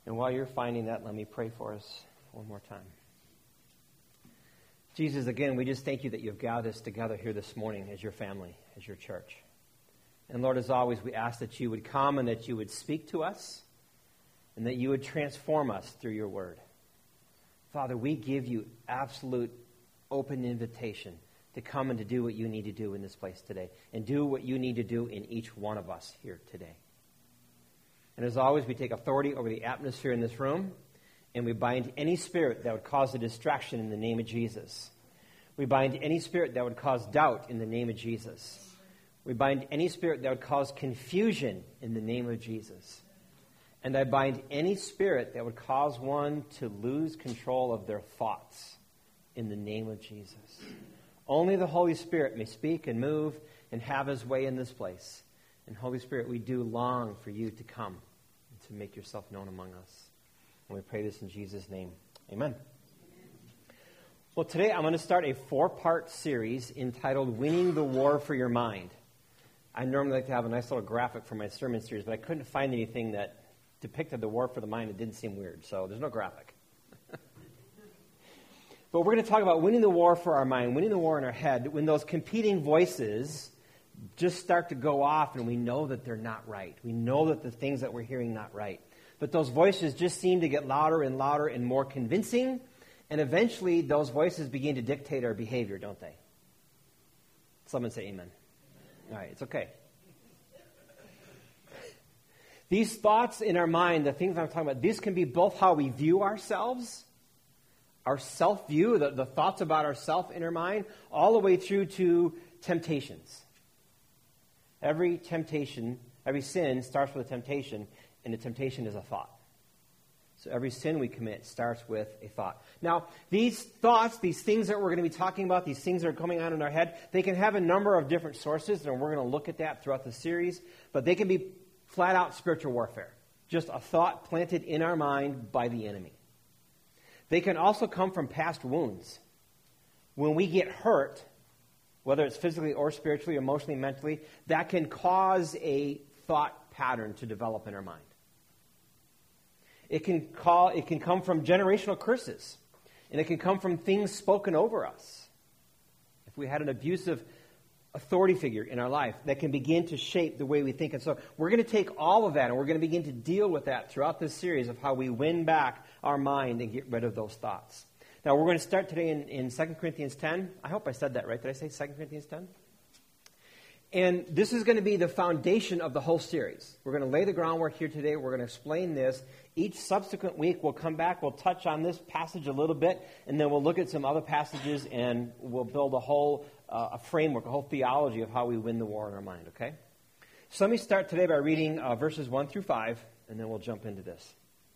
And while you're finding that, let me pray for us one more time. Jesus, again, we just thank you that you've gathered us together here this morning as your family, as your church. And Lord, as always, we ask that you would come and that you would speak to us and that you would transform us through your word. Father, we give you absolute open invitation to come and to do what you need to do in this place today and do what you need to do in each one of us here today. And as always, we take authority over the atmosphere in this room, and we bind any spirit that would cause a distraction in the name of Jesus. We bind any spirit that would cause doubt in the name of Jesus. We bind any spirit that would cause confusion in the name of Jesus. And I bind any spirit that would cause one to lose control of their thoughts in the name of Jesus. Only the Holy Spirit may speak and move and have his way in this place. And Holy Spirit, we do long for you to come and to make yourself known among us. And we pray this in Jesus' name. Amen. Well, today I'm going to start a 4-part series entitled Winning the War for Your Mind. I normally like to have a nice little graphic for my sermon series, but I couldn't find anything that depicted the war for the mind. It didn't seem weird, so there's no graphic. But we're going to talk about winning the war for our mind, winning the war in our head, when those competing voices just start to go off and we know that they're not right. We know that the things that we're hearing are not right. But those voices just seem to get louder and louder and more convincing, and eventually those voices begin to dictate our behavior, don't they? Someone say amen. All right, it's okay. These thoughts in our mind, the things I'm talking about, these can be both how we view ourselves, our self-view, the thoughts about ourself in our mind, all the way through to temptations. Every temptation, every sin starts with a temptation, and the temptation is a thought. So every sin we commit starts with a thought. Now, these thoughts, these things that we're going to be talking about, these things that are coming on in our head, they can have a number of different sources, and we're going to look at that throughout the series, but they can be flat-out spiritual warfare, just a thought planted in our mind by the enemy. They can also come from past wounds. When we get hurt, whether it's physically or spiritually, emotionally, mentally, that can cause a thought pattern to develop in our mind. It can come from generational curses, and it can come from things spoken over us. If we had an abusive authority figure in our life, that can begin to shape the way we think. And so we're going to take all of that, and we're going to begin to deal with that throughout this series of how we win back our mind and get rid of those thoughts. Now, we're going to start today in 2 Corinthians 10. I hope I said that right. Did I say 2 Corinthians 10? And this is going to be the foundation of the whole series. We're going to lay the groundwork here today. We're going to explain this. Each subsequent week, we'll come back. We'll touch on this passage a little bit, and then we'll look at some other passages, and we'll build a whole a framework, a whole theology of how we win the war in our mind, okay? So let me start today by reading verses 1 through 5, and then we'll jump into this.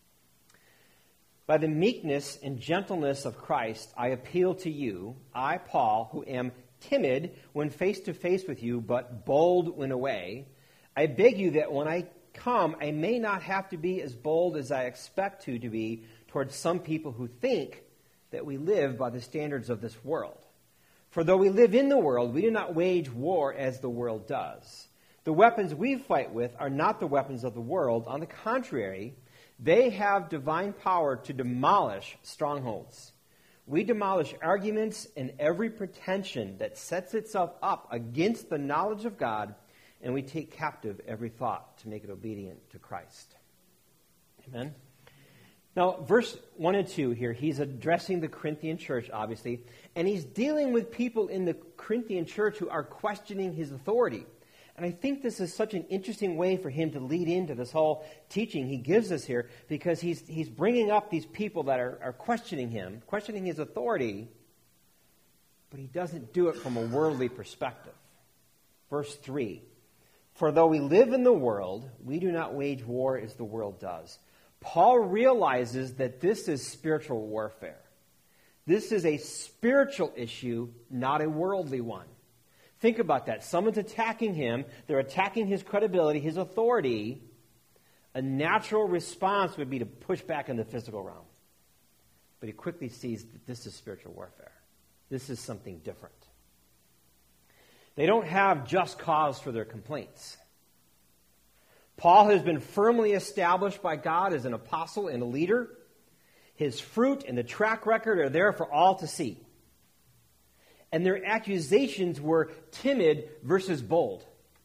By the meekness and gentleness of Christ, I appeal to you, I, Paul, who am timid when face to face with you, but bold when away. I beg you that when I come, I may not have to be as bold as I expect to be towards some people who think that we live by the standards of this world. For though we live in the world, we do not wage war as the world does. The weapons we fight with are not the weapons of the world. On the contrary, they have divine power to demolish strongholds. We demolish arguments and every pretension that sets itself up against the knowledge of God, and we take captive every thought to make it obedient to Christ. Amen? Now, verse 1 and 2 here, he's addressing the Corinthian church, obviously, and he's dealing with people in the Corinthian church who are questioning his authority. And I think this is such an interesting way for him to lead into this whole teaching he gives us here, because he's bringing up these people that are questioning him, questioning his authority, but he doesn't do it from a worldly perspective. Verse 3, for though we live in the world, we do not wage war as the world does. Paul realizes that this is spiritual warfare. This is a spiritual issue, not a worldly one. Think about that. Someone's attacking him. They're attacking his credibility, his authority. A natural response would be to push back in the physical realm. But he quickly sees that this is spiritual warfare. This is something different. They don't have just cause for their complaints. Paul has been firmly established by God as an apostle and a leader. His fruit and the track record are there for all to see. And their accusations were timid versus bold.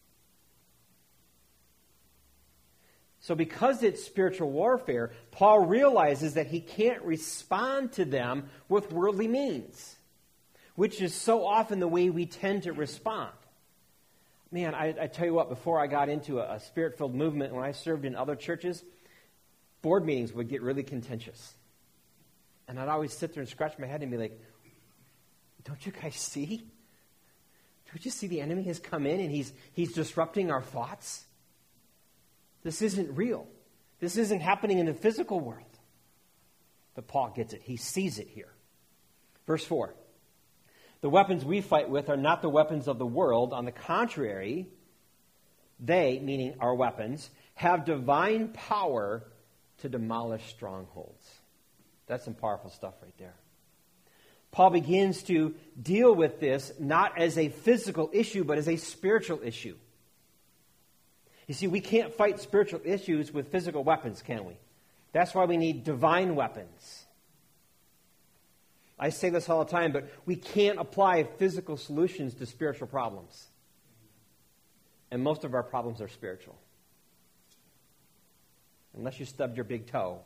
So because it's spiritual warfare, Paul realizes that he can't respond to them with worldly means, which is so often the way we tend to respond. Man, I tell you what, before I got into a spirit-filled movement, when I served in other churches, board meetings would get really contentious. And I'd always sit there and scratch my head and be like, don't you guys see? Don't you see the enemy has come in and he's disrupting our thoughts? This isn't real. This isn't happening in the physical world. But Paul gets it. He sees it here. Verse 4. The weapons we fight with are not the weapons of the world. On the contrary, they, meaning our weapons, have divine power to demolish strongholds. That's some powerful stuff right there. Paul begins to deal with this not as a physical issue, but as a spiritual issue. You see, we can't fight spiritual issues with physical weapons, can we? That's why we need divine weapons. I say this all the time, but we can't apply physical solutions to spiritual problems. And most of our problems are spiritual. Unless you stubbed your big toe.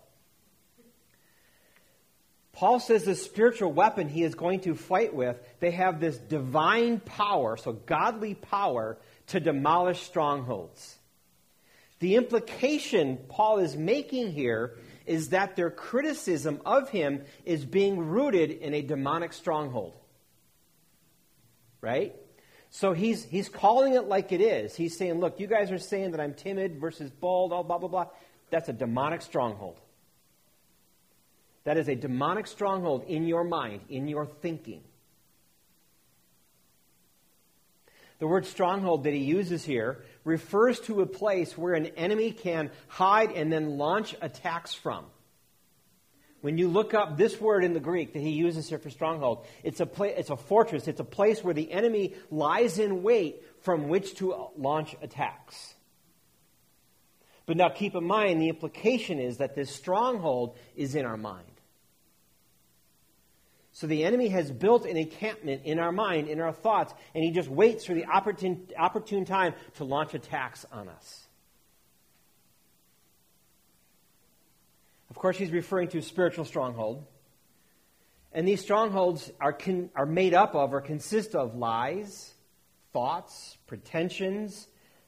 Paul says the spiritual weapon he is going to fight with, they have this divine power, so godly power, to demolish strongholds. The implication Paul is making here is that their criticism of him is being rooted in a demonic stronghold. Right? So he's calling it like it is. He's saying, look, you guys are saying that I'm timid versus bold, all blah, blah, blah. That's a demonic stronghold. That is a demonic stronghold in your mind, in your thinking. The word stronghold that he uses here refers to a place where an enemy can hide and then launch attacks from. When you look up this word in the Greek that he uses here for stronghold, it's a fortress. It's a place where the enemy lies in wait from which to launch attacks. But now keep in mind, the implication is that this stronghold is in our mind. So the enemy has built an encampment in our mind, in our thoughts, and he just waits for the opportune time to launch attacks on us. Of course, he's referring to a spiritual stronghold. And these strongholds are made up of or consist of lies, thoughts, pretensions.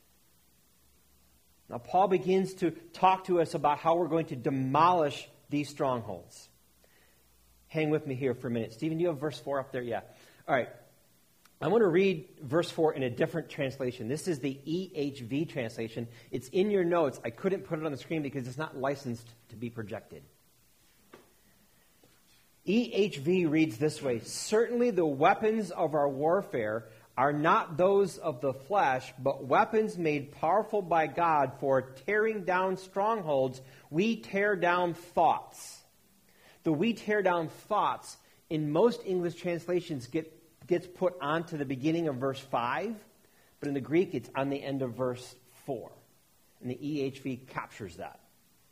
Now, Paul begins to talk to us about how we're going to demolish these strongholds. Hang with me here for a minute. Stephen, do you have verse 4 up there? Yeah. All right. I want to read verse 4 in a different translation. This is the EHV translation. It's in your notes. I couldn't put it on the screen because it's not licensed to be projected. EHV reads this way: certainly the weapons of our warfare are not those of the flesh, but weapons made powerful by God for tearing down strongholds. We tear down thoughts. The we tear down thoughts in most English translations gets put onto the beginning of verse 5, but in the Greek it's on the end of verse 4. And the EHV captures that.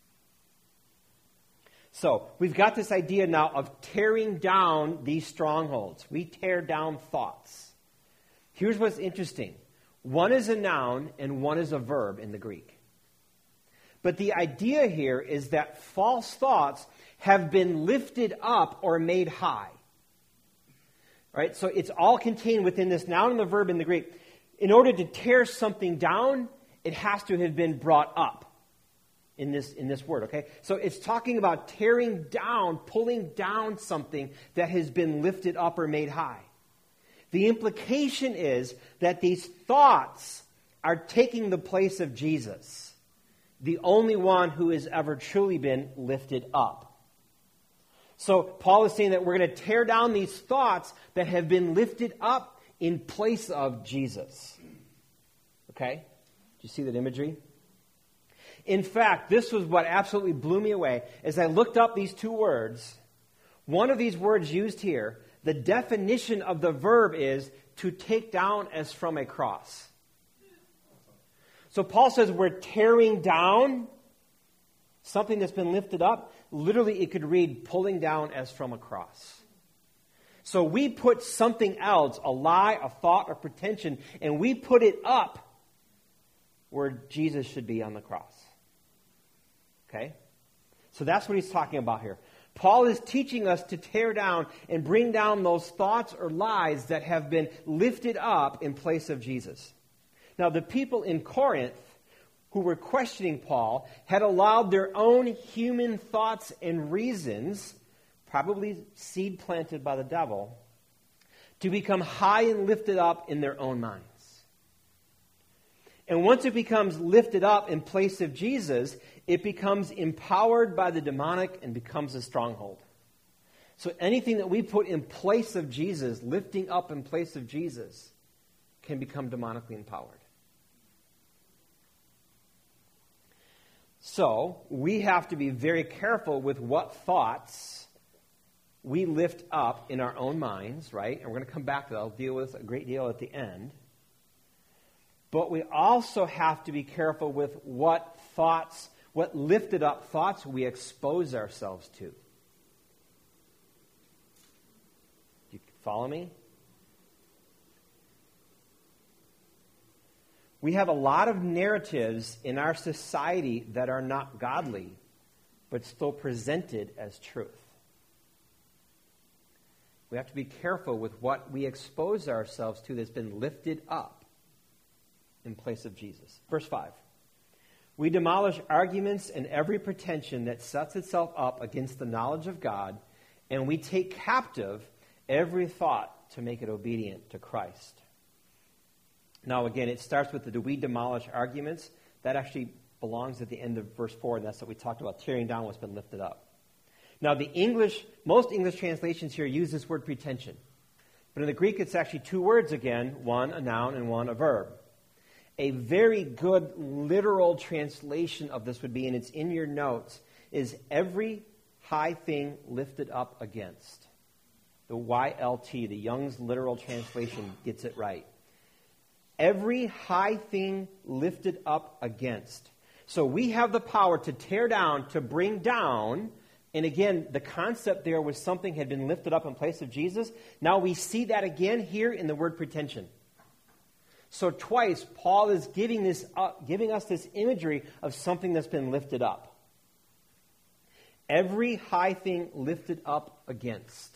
So we've got this idea now of tearing down these strongholds. We tear down thoughts. Here's what's interesting. One is a noun and one is a verb in the Greek. But the idea here is that false thoughts have been lifted up or made high. Right? So it's all contained within this noun and the verb in the Greek. In order to tear something down, it has to have been brought up in this word, okay? So it's talking about tearing down, pulling down something that has been lifted up or made high. The implication is that these thoughts are taking the place of Jesus, the only one who has ever truly been lifted up. So Paul is saying that we're going to tear down these thoughts that have been lifted up in place of Jesus. Okay? Do you see that imagery? In fact, this was what absolutely blew me away. As I looked up these two words, one of these words used here, the definition of the verb is to take down as from a cross. So Paul says we're tearing down something that's been lifted up. Literally, it could read pulling down as from a cross. So we put something else, a lie, a thought, or pretension, and we put it up where Jesus should be on the cross. Okay? So that's what he's talking about here. Paul is teaching us to tear down and bring down those thoughts or lies that have been lifted up in place of Jesus. Now, the people in Corinth who were questioning Paul had allowed their own human thoughts and reasons, probably seed planted by the devil, to become high and lifted up in their own minds. And once it becomes lifted up in place of Jesus, it becomes empowered by the demonic and becomes a stronghold. So anything that we put in place of Jesus, lifting up in place of Jesus, can become demonically empowered. So we have to be very careful with what thoughts we lift up in our own minds, right? And we're going to come back to that. I'll deal with this a great deal at the end. But we also have to be careful with what lifted up thoughts we expose ourselves to. Do you follow me? We have a lot of narratives in our society that are not godly, but still presented as truth. We have to be careful with what we expose ourselves to that's been lifted up in place of Jesus. Verse 5. We demolish arguments and every pretension that sets itself up against the knowledge of God, and we take captive every thought to make it obedient to Christ. Now, again, it starts with the do we demolish arguments. That actually belongs at the end of verse 4, and that's what we talked about, tearing down what's been lifted up. Now, most English translations here use this word pretension. But in the Greek, it's actually two words again, one a noun and one a verb. A very good literal translation of this would be, and it's in your notes, is every high thing lifted up against. The YLT, the Young's literal translation, gets it right. Every high thing lifted up against. So we have the power to tear down, to bring down. And again, the concept there was something had been lifted up in place of Jesus. Now we see that again here in the word pretension. So twice, Paul is giving us this imagery of something that's been lifted up. Every high thing lifted up against.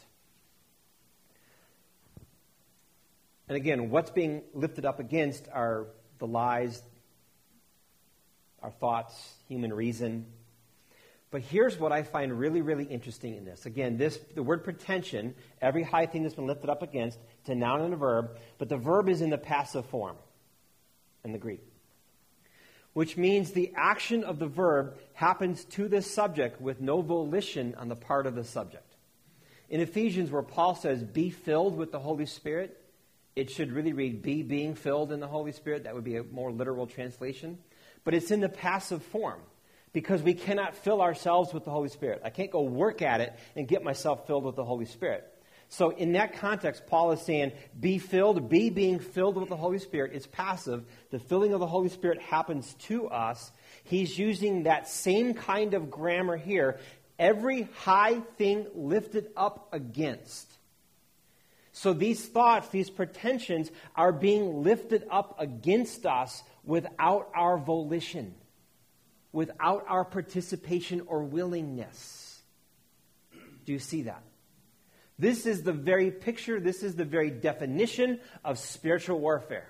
And again, what's being lifted up against are the lies, our thoughts, human reason. But here's what I find really, really interesting in this. Again, the word pretension, every high thing that's been lifted up against, it's a noun and a verb, but the verb is in the passive form in the Greek, which means the action of the verb happens to the subject with no volition on the part of the subject. In Ephesians, where Paul says, be filled with the Holy Spirit, it should really read, be being filled in the Holy Spirit. That would be a more literal translation. But it's in the passive form because we cannot fill ourselves with the Holy Spirit. I can't go work at it and get myself filled with the Holy Spirit. So in that context, Paul is saying, be filled, be being filled with the Holy Spirit. It's passive. The filling of the Holy Spirit happens to us. He's using that same kind of grammar here. Every high thing lifted up against. So these thoughts, these pretensions are being lifted up against us without our volition, without our participation or willingness. Do you see that? This is the very picture, this is the very definition of spiritual warfare.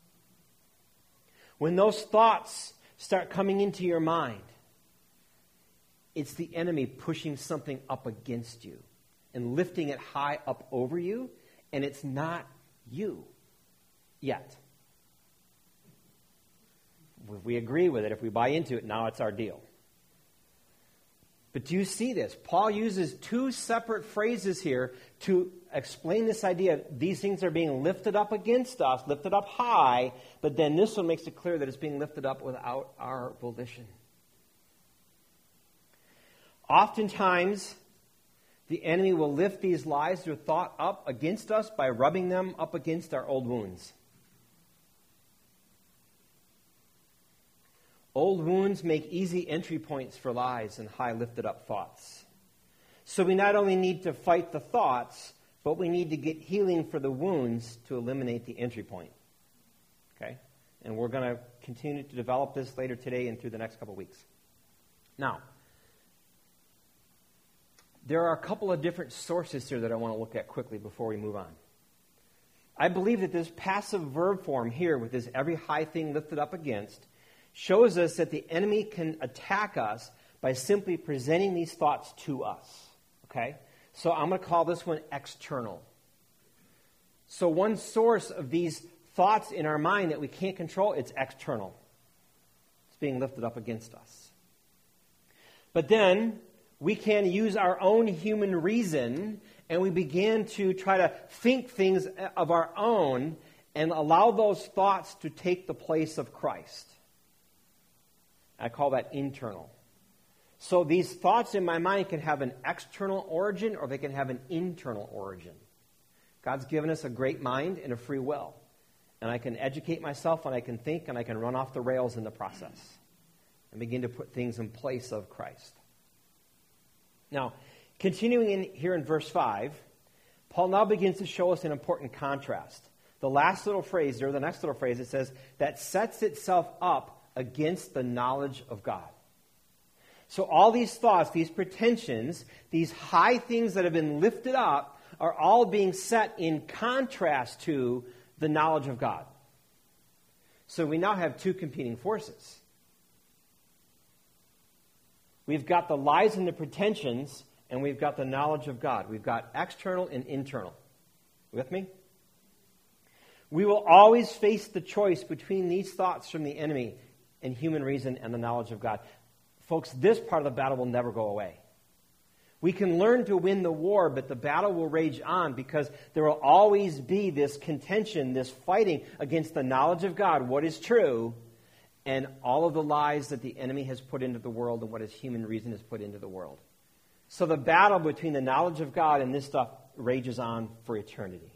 When those thoughts start coming into your mind, it's the enemy pushing something up against you and lifting it high up over you. And it's not you yet. If we agree with it, if we buy into it, now it's our deal. But do you see this? Paul uses two separate phrases here to explain this idea. These things are being lifted up against us, lifted up high, but then this one makes it clear that it's being lifted up without our volition. Oftentimes, the enemy will lift these lies or thought up against us by rubbing them up against our old wounds. Old wounds make easy entry points for lies and high lifted up thoughts. So we not only need to fight the thoughts, but we need to get healing for the wounds to eliminate the entry point. Okay? And we're going to continue to develop this later today and through the next couple of weeks. Now, there are a couple of different sources here that I want to look at quickly before we move on. I believe that this passive verb form here with this every high thing lifted up against shows us that the enemy can attack us by simply presenting these thoughts to us. Okay? So I'm going to call this one external. So one source of these thoughts in our mind that we can't control, it's external. It's being lifted up against us. But then we can use our own human reason and we begin to try to think things of our own and allow those thoughts to take the place of Christ. I call that internal. So these thoughts in my mind can have an external origin or they can have an internal origin. God's given us a great mind and a free will. And I can educate myself and I can think and I can run off the rails in the process and begin to put things in place of Christ. Now, continuing in here in verse 5, Paul now begins to show us an important contrast. The last little phrase, or the next little phrase, it says, that sets itself up against the knowledge of God. So all these thoughts, these pretensions, these high things that have been lifted up are all being set in contrast to the knowledge of God. So we now have two competing forces. We've got the lies and the pretensions, and we've got the knowledge of God. We've got external and internal. With me? We will always face the choice between these thoughts from the enemy and human reason and the knowledge of God. Folks, this part of the battle will never go away. We can learn to win the war, but the battle will rage on because there will always be this contention, this fighting against the knowledge of God, what is true, and all of the lies that the enemy has put into the world and what his human reason has put into the world. So the battle between the knowledge of God and this stuff rages on for eternity.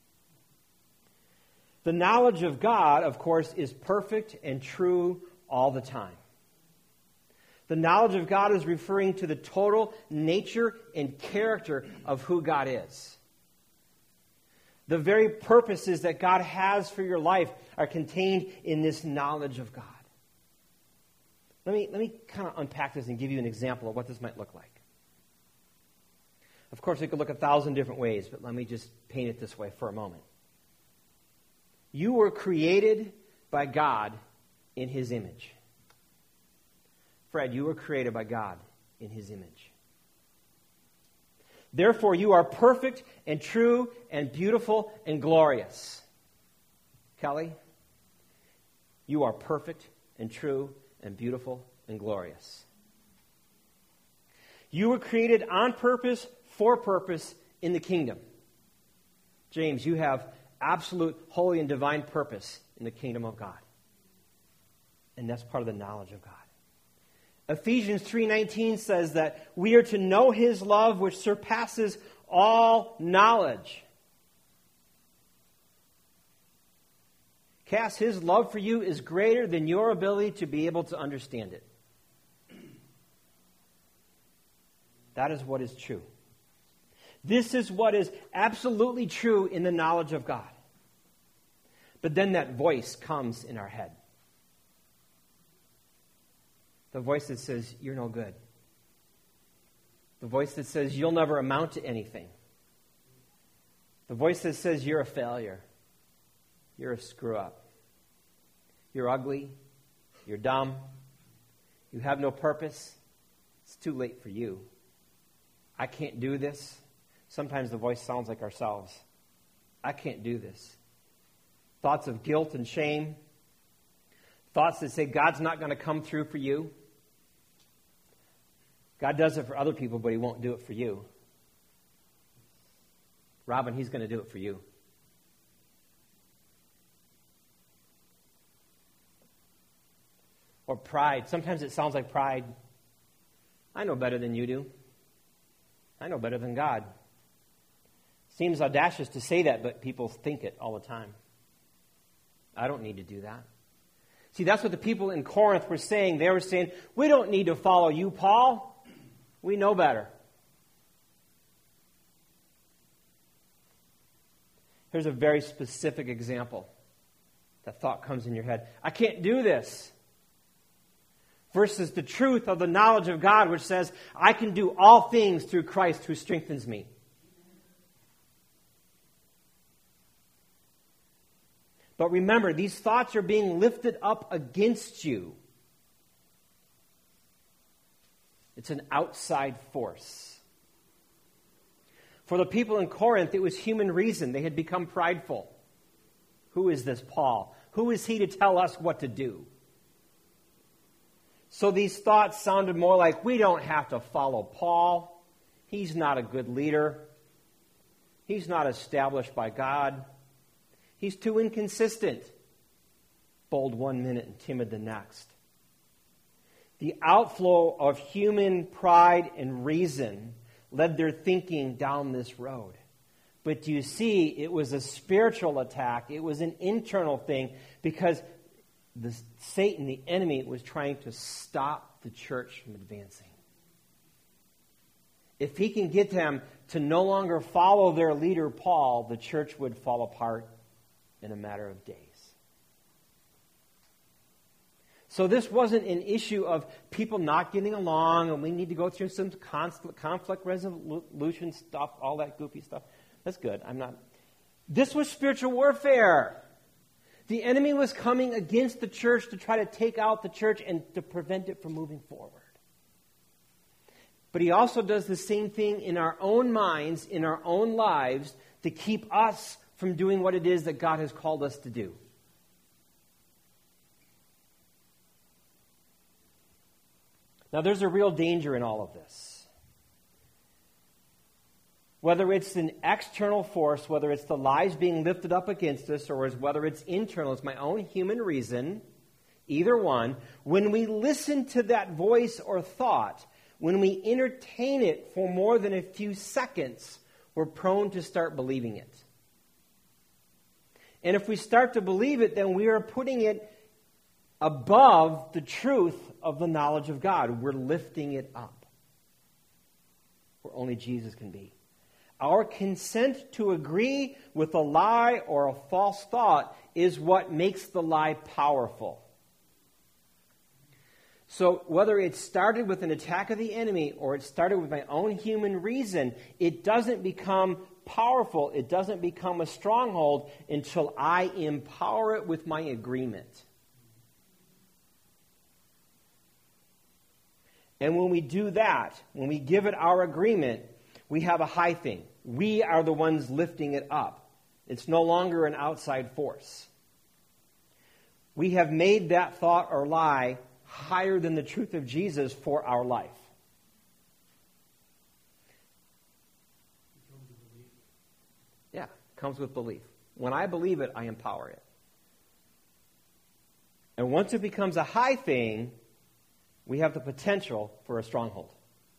The knowledge of God, of course, is perfect and true all the time. The knowledge of God is referring to the total nature and character of who God is. The very purposes that God has for your life are contained in this knowledge of God. Let me kind of unpack this and give you an example of what this might look like. Of course, we could look 1,000 different ways, but let me just paint it this way for a moment. You were created by God in His image. Fred, you were created by God in His image. Therefore, you are perfect and true and beautiful and glorious. Kelly, you are perfect and true and beautiful and glorious. You were created on purpose, for purpose, in the kingdom. James, you have absolute, holy, and divine purpose in the kingdom of God. And that's part of the knowledge of God. Ephesians 3:19 says that we are to know His love which surpasses all knowledge. Cass, His love for you is greater than your ability to be able to understand it. That is what is true. This is what is absolutely true in the knowledge of God. But then that voice comes in our head. The voice that says, you're no good. The voice that says, you'll never amount to anything. The voice that says, you're a failure. You're a screw-up. You're ugly. You're dumb. You have no purpose. It's too late for you. I can't do this. Sometimes the voice sounds like ourselves. I can't do this. Thoughts of guilt and shame. Thoughts that say God's not going to come through for you. God does it for other people, but He won't do it for you. Robin, He's going to do it for you. Or pride. Sometimes it sounds like pride. I know better than you do. I know better than God. Seems audacious to say that, but people think it all the time. I don't need to do that. See, that's what the people in Corinth were saying. They were saying, we don't need to follow you, Paul. We know better. Here's a very specific example. That thought comes in your head. I can't do this. Versus the truth of the knowledge of God, which says, I can do all things through Christ who strengthens me. But remember, these thoughts are being lifted up against you. It's an outside force. For the people in Corinth, it was human reason. They had become prideful. Who is this Paul? Who is he to tell us what to do? So these thoughts sounded more like, we don't have to follow Paul. He's not a good leader. He's not established by God. He's too inconsistent. Bold one minute and timid the next. The outflow of human pride and reason led their thinking down this road. But do you see, it was a spiritual attack. It was an internal thing because Satan, the enemy, was trying to stop the church from advancing. If he can get them to no longer follow their leader, Paul, the church would fall apart in a matter of days. So this wasn't an issue of people not getting along and we need to go through some conflict resolution stuff, all that goofy stuff. That's good. This was spiritual warfare. The enemy was coming against the church to try to take out the church and to prevent it from moving forward. But he also does the same thing in our own minds, in our own lives, to keep us from doing what it is that God has called us to do. Now, there's a real danger in all of this. Whether it's an external force, whether it's the lies being lifted up against us, or whether it's internal, it's my own human reason, either one, when we listen to that voice or thought, when we entertain it for more than a few seconds, we're prone to start believing it. And if we start to believe it, then we are putting it above the truth of the knowledge of God. We're lifting it up where only Jesus can be. Our consent to agree with a lie or a false thought is what makes the lie powerful. So whether it started with an attack of the enemy or it started with my own human reason, it doesn't become powerful. It doesn't become a stronghold until I empower it with my agreement. And when we do that, when we give it our agreement, we have a high thing. We are the ones lifting it up. It's no longer an outside force. We have made that thought or lie higher than the truth of Jesus for our life. Yeah, it comes with belief. When I believe it, I empower it. And once it becomes a high thing, we have the potential for a stronghold.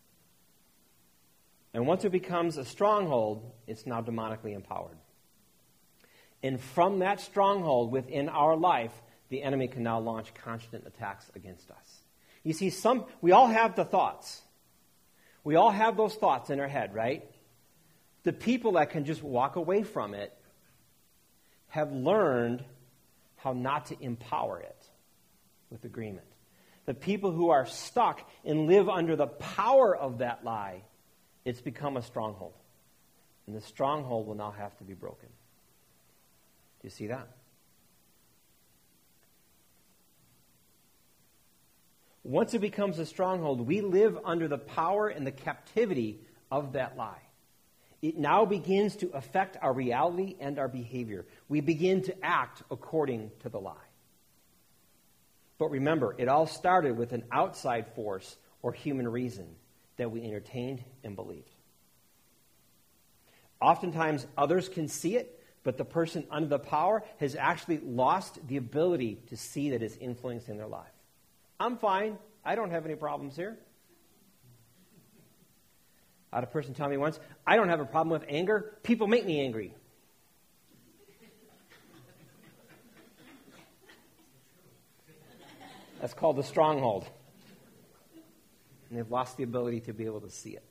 And once it becomes a stronghold, it's now demonically empowered. And from that stronghold within our life, the enemy can now launch constant attacks against us. You see, we all have the thoughts. We all have those thoughts in our head, right? The people that can just walk away from it have learned how not to empower it with agreement. The people who are stuck and live under the power of that lie, it's become a stronghold. And the stronghold will now have to be broken. Do you see that? Once it becomes a stronghold, we live under the power and the captivity of that lie. It now begins to affect our reality and our behavior. We begin to act according to the lie. But remember, it all started with an outside force or human reason that we entertained and believed. Oftentimes, others can see it, but the person under the power has actually lost the ability to see that it's influencing their life. I'm fine. I don't have any problems here. I had a person tell me once, I don't have a problem with anger. People make me angry. That's called the stronghold. And they've lost the ability to be able to see it.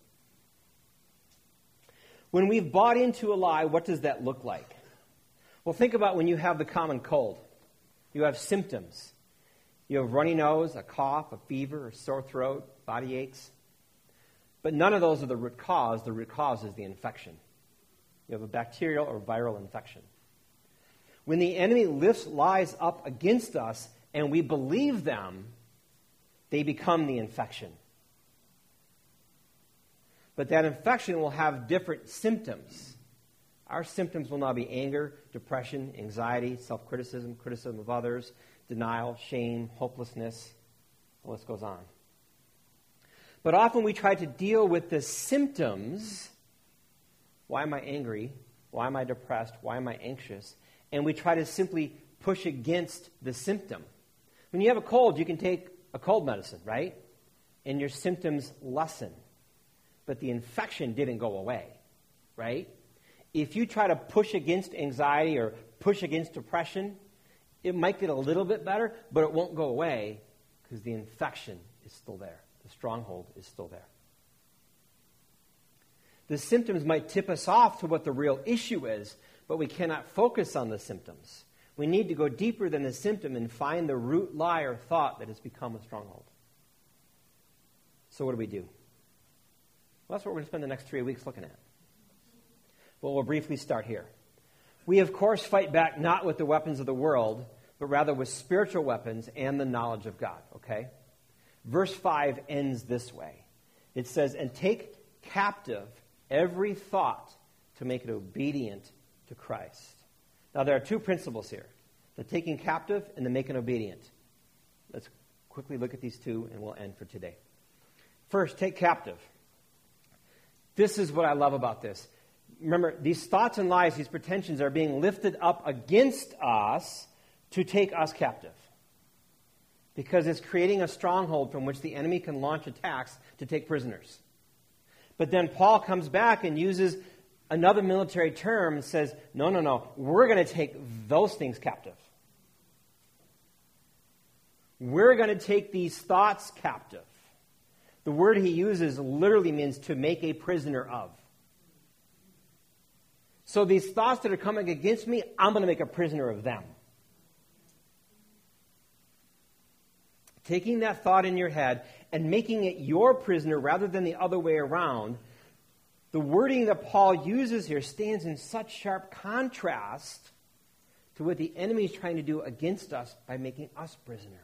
When we've bought into a lie, what does that look like? Well, think about when you have the common cold. You have symptoms. You have runny nose, a cough, a fever, a sore throat, body aches. But none of those are the root cause. The root cause is the infection. You have a bacterial or viral infection. When the enemy lifts lies up against us and we believe them, they become the infection. But that infection will have different symptoms. Our symptoms will now be anger, depression, anxiety, self-criticism, criticism of others, denial, shame, hopelessness. The list goes on. But often we try to deal with the symptoms. Why am I angry? Why am I depressed? Why am I anxious? And we try to simply push against the symptom. When you have a cold, you can take a cold medicine, right? And your symptoms lessen. But the infection didn't go away, right? If you try to push against anxiety or push against depression, it might get a little bit better, but it won't go away because the infection is still there. The stronghold is still there. The symptoms might tip us off to what the real issue is, but we cannot focus on the symptoms. We need to go deeper than the symptom and find the root lie or thought that has become a stronghold. So what do? Well, that's what we're going to spend the next 3 weeks looking at. Well, we'll briefly start here. We, of course, fight back not with the weapons of the world, but rather with spiritual weapons and the knowledge of God, okay? Verse 5 ends this way. It says, and take captive every thought to make it obedient to Christ. Now, there are two principles here. The taking captive and the making obedient. Let's quickly look at these two, and we'll end for today. First, take captive. This is what I love about this. Remember, these thoughts and lies, these pretensions are being lifted up against us to take us captive. Because it's creating a stronghold from which the enemy can launch attacks to take prisoners. But then Paul comes back and uses another military term and says, no, we're going to take those things captive. We're going to take these thoughts captive. The word he uses literally means to make a prisoner of. So these thoughts that are coming against me, I'm going to make a prisoner of them. Taking that thought in your head and making it your prisoner rather than the other way around, the wording that Paul uses here stands in such sharp contrast to what the enemy is trying to do against us by making us prisoner.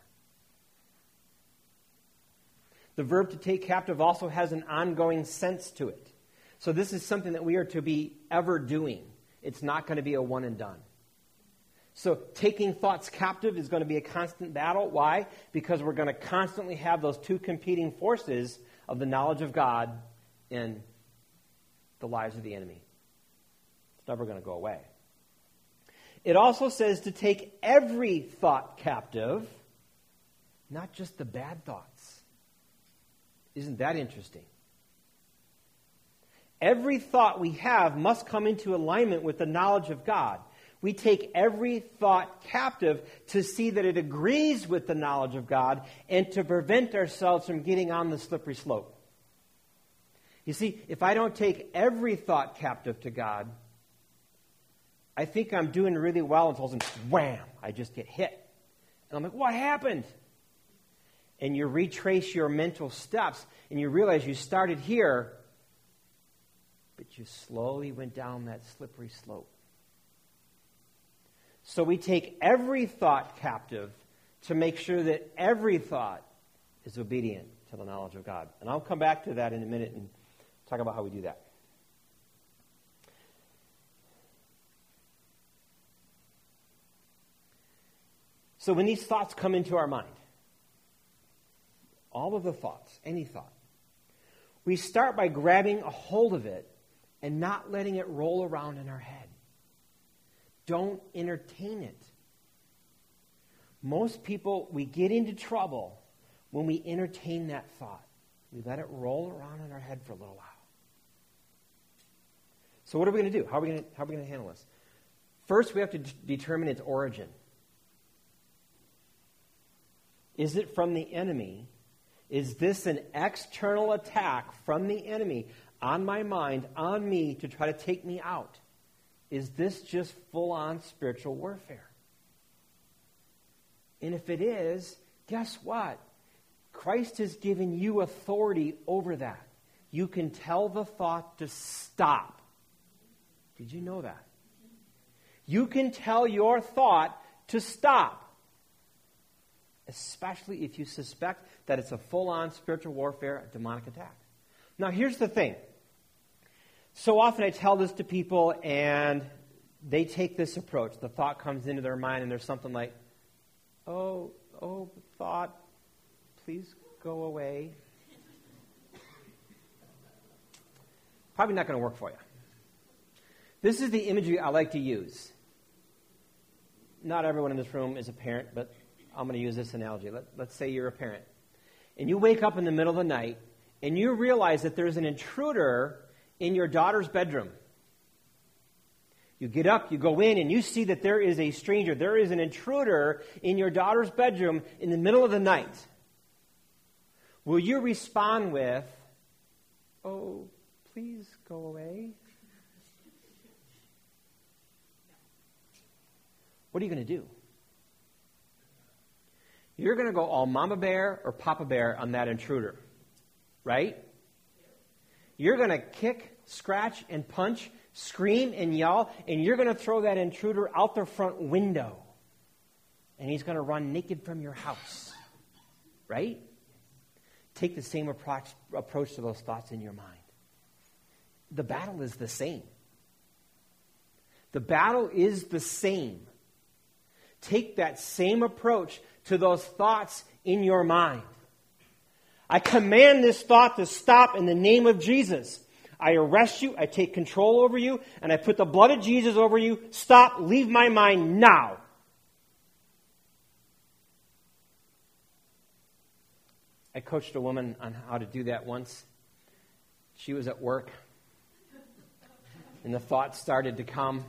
The verb to take captive also has an ongoing sense to it. So this is something that we are to be ever doing. It's not going to be a one and done. So taking thoughts captive is going to be a constant battle. Why? Because we're going to constantly have those two competing forces of the knowledge of God and the lies of the enemy. It's never going to go away. It also says to take every thought captive, not just the bad thoughts. Isn't that interesting? Every thought we have must come into alignment with the knowledge of God. We take every thought captive to see that it agrees with the knowledge of God and to prevent ourselves from getting on the slippery slope. You see, if I don't take every thought captive to God, I think I'm doing really well until wham, I just get hit. And I'm like, what happened? And you retrace your mental steps and you realize you started here, but you slowly went down that slippery slope. So we take every thought captive to make sure that every thought is obedient to the knowledge of God. And I'll come back to that in a minute and talk about how we do that. So when these thoughts come into our mind, all of the thoughts, any thought, we start by grabbing a hold of it and not letting it roll around in our head. Don't entertain it. Most people, we get into trouble when we entertain that thought. We let it roll around in our head for a little while. So what are we going to do? How are we going to handle this? First, we have to determine its origin. Is it from the enemy? Is this an external attack from the enemy on my mind, on me, to try to take me out? Is this just full-on spiritual warfare? And if it is, guess what? Christ has given you authority over that. You can tell the thought to stop. Did you know that? You can tell your thought to stop. Especially if you suspect that it's a full-on spiritual warfare, a demonic attack. Now, here's the thing. So often I tell this to people, and they take this approach. The thought comes into their mind, and there's something like, oh, thought, please go away. Probably not going to work for you. This is the imagery I like to use. Not everyone in this room is a parent, but I'm going to use this analogy. Let's say you're a parent. And you wake up in the middle of the night, and you realize that there's an intruder in your daughter's bedroom. You get up, you go in, and you see that there is a stranger. There is an intruder in your daughter's bedroom in the middle of the night. Will you respond with, oh, please go away? What are you going to do? You're going to go all mama bear or papa bear on that intruder, right? You're going to kick, scratch, and punch, scream and yell, and you're going to throw that intruder out the front window. And he's going to run naked from your house, right? Take the same approach to those thoughts in your mind. The battle is the same. The battle is the same. Take that same approach to those thoughts in your mind. I command this thought to stop in the name of Jesus. I arrest you, I take control over you, and I put the blood of Jesus over you. Stop, leave my mind now. I coached a woman on how to do that once. She was at work, and the thoughts started to come.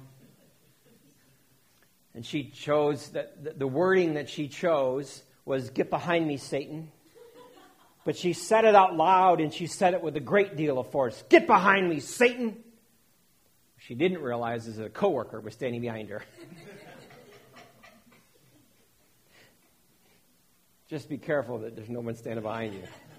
And she chose, the wording that she chose was, "Get behind me, Satan." But she said it out loud, and she said it with a great deal of force. "Get behind me, Satan." She didn't realize is a coworker was standing behind her. Just be careful that there's no one standing behind you.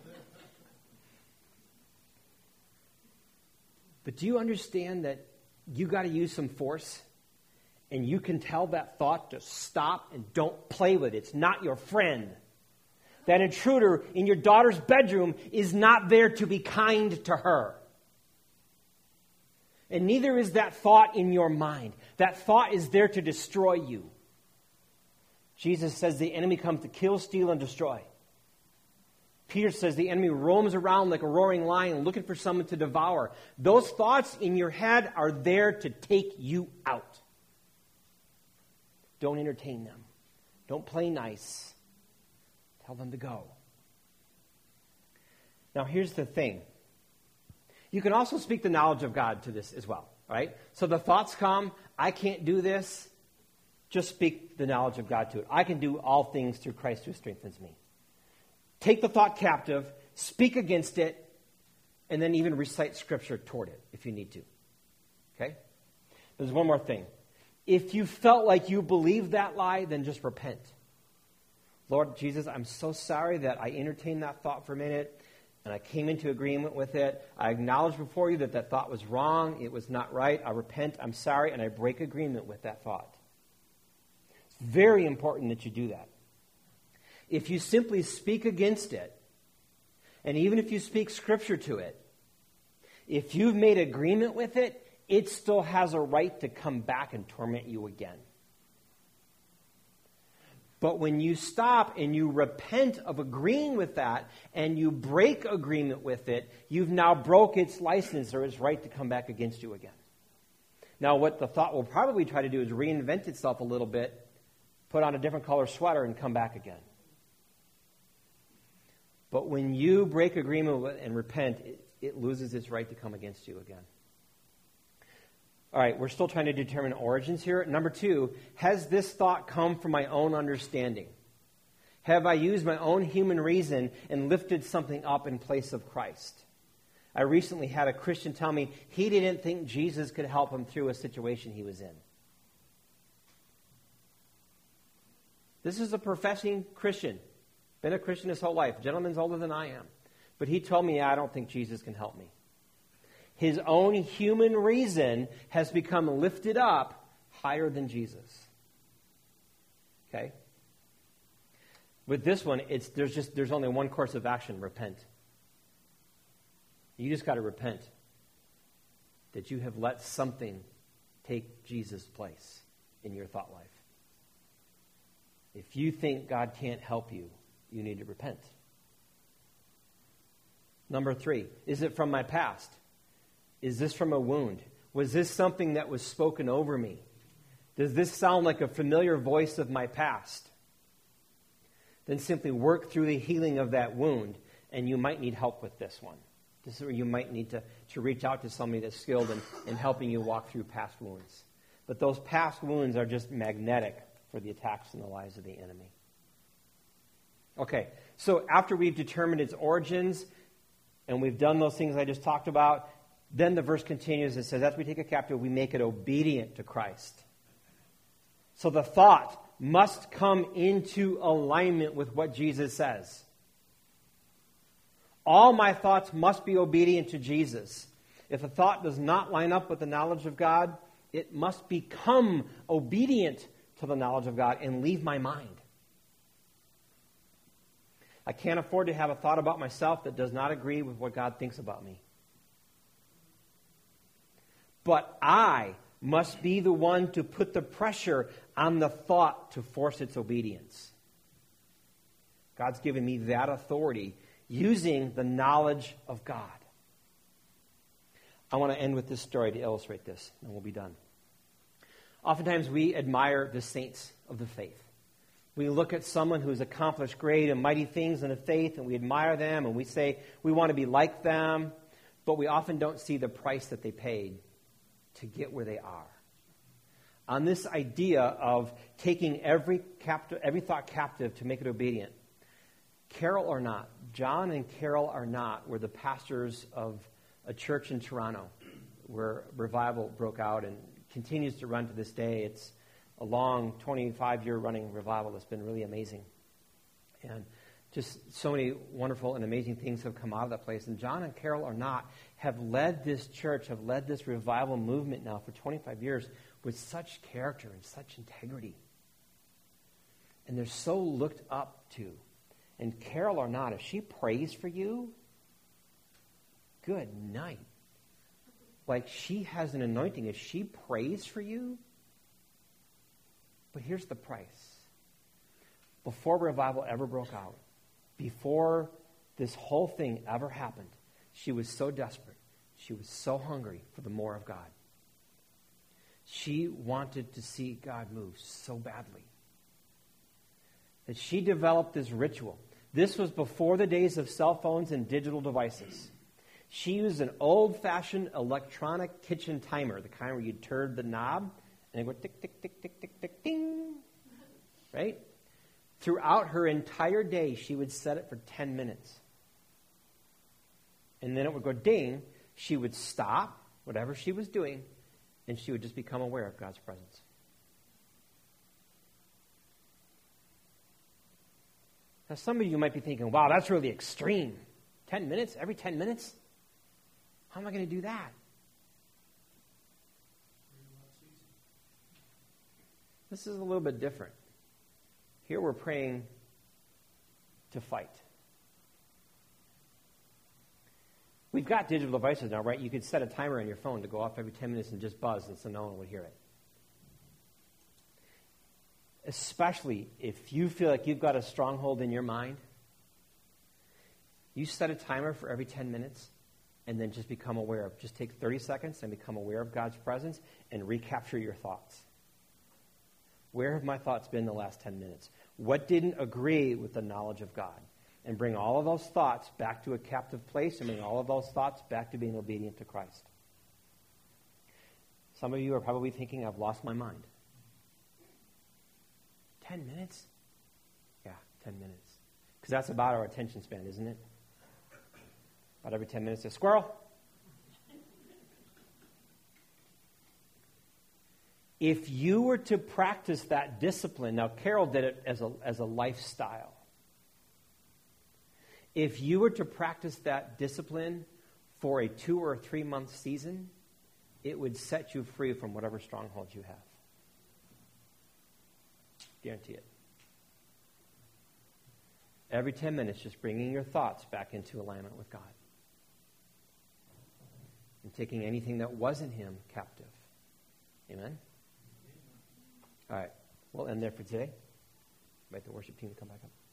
But do you understand that you got to use some force? And you can tell that thought to stop and don't play with it. It's not your friend. That intruder in your daughter's bedroom is not there to be kind to her. And neither is that thought in your mind. That thought is there to destroy you. Jesus says the enemy comes to kill, steal, and destroy. Peter says the enemy roams around like a roaring lion looking for someone to devour. Those thoughts in your head are there to take you out. Don't entertain them. Don't play nice. Tell them to go. Now, here's the thing. You can also speak the knowledge of God to this as well, right? So the thoughts come, I can't do this. Just speak the knowledge of God to it. I can do all things through Christ who strengthens me. Take the thought captive, speak against it, and then even recite Scripture toward it if you need to. Okay? There's one more thing. If you felt like you believed that lie, then just repent. Lord Jesus, I'm so sorry that I entertained that thought for a minute, and I came into agreement with it. I acknowledge before you that that thought was wrong. It was not right. I repent. I'm sorry, and I break agreement with that thought. It's very important that you do that. If you simply speak against it, and even if you speak Scripture to it, if you've made agreement with it, it still has a right to come back and torment you again. But when you stop and you repent of agreeing with that and you break agreement with it, you've now broke its license or its right to come back against you again. Now, what the thought will probably try to do is reinvent itself a little bit, put on a different color sweater, and come back again. But when you break agreement with it and repent, it loses its right to come against you again. All right, we're still trying to determine origins here. Number 2, has this thought come from my own understanding? Have I used my own human reason and lifted something up in place of Christ? I recently had a Christian tell me he didn't think Jesus could help him through a situation he was in. This is a professing Christian. Been a Christian his whole life. Gentleman's older than I am. But he told me, I don't think Jesus can help me. His own human reason has become lifted up higher than Jesus. Okay? With this one, there's only one course of action: repent. You just got to repent that you have let something take Jesus' place in your thought life. If you think God can't help you, you need to repent. Number 3, is it from my past? Is this from a wound? Was this something that was spoken over me? Does this sound like a familiar voice of my past? Then simply work through the healing of that wound, and you might need help with this one. This is where you might need to reach out to somebody that's skilled in helping you walk through past wounds. But those past wounds are just magnetic for the attacks and the lies of the enemy. Okay, so after we've determined its origins, and we've done those things I just talked about, then the verse continues and says, as we take a captive, we make it obedient to Christ. So the thought must come into alignment with what Jesus says. All my thoughts must be obedient to Jesus. If a thought does not line up with the knowledge of God, it must become obedient to the knowledge of God and leave my mind. I can't afford to have a thought about myself that does not agree with what God thinks about me. But I must be the one to put the pressure on the thought to force its obedience. God's given me that authority using the knowledge of God. I want to end with this story to illustrate this, and we'll be done. Oftentimes we admire the saints of the faith. We look at someone who's accomplished great and mighty things in the faith, and we admire them, and we say we want to be like them, but we often don't see the price that they paid to get where they are. On this idea of taking every thought captive to make it obedient, Carol Arnott, John and Carol Arnott were the pastors of a church in Toronto where revival broke out and continues to run to this day. It's a long 25-year running revival that's been really amazing. And just so many wonderful and amazing things have come out of that place. And John and Carol Arnott have led this church, have led this revival movement now for 25 years with such character and such integrity. And they're so looked up to. And Carol Arnott, if she prays for you, good night. Like she has an anointing. If she prays for you, but here's the price. Before revival ever broke out, before this whole thing ever happened, she was so desperate. She was so hungry for the more of God. She wanted to see God move so badly that she developed this ritual. This was before the days of cell phones and digital devices. She used an old-fashioned electronic kitchen timer, the kind where you turn the knob and it would tick, tick, tick, tick, tick, tick, ding. Right? Throughout her entire day, she would set it for 10 minutes. And then it would go ding. She would stop whatever she was doing, and she would just become aware of God's presence. Now, some of you might be thinking, wow, that's really extreme. 10 minutes? Every 10 minutes? How am I going to do that? This is a little bit different. Here we're praying to fight. We've got digital devices now, right? You could set a timer on your phone to go off every 10 minutes and just buzz, and so no one would hear it. Especially if you feel like you've got a stronghold in your mind, you set a timer for every 10 minutes and then just become aware of, just take 30 seconds and become aware of God's presence and recapture your thoughts. Where have my thoughts been the last 10 minutes? What didn't agree with the knowledge of God? And bring all of those thoughts back to a captive place and bring all of those thoughts back to being obedient to Christ. Some of you are probably thinking, I've lost my mind. 10 minutes? Yeah, 10 minutes. Because that's about our attention span, isn't it? About every 10 minutes, a squirrel. If you were to practice that discipline, now Carol did it as a lifestyle. If you were to practice that discipline for a 2 or 3 month season, it would set you free from whatever strongholds you have. Guarantee it. Every 10 minutes, just bringing your thoughts back into alignment with God. And taking anything that wasn't Him captive. Amen? All right. We'll end there for today. Invite the worship team to come back up.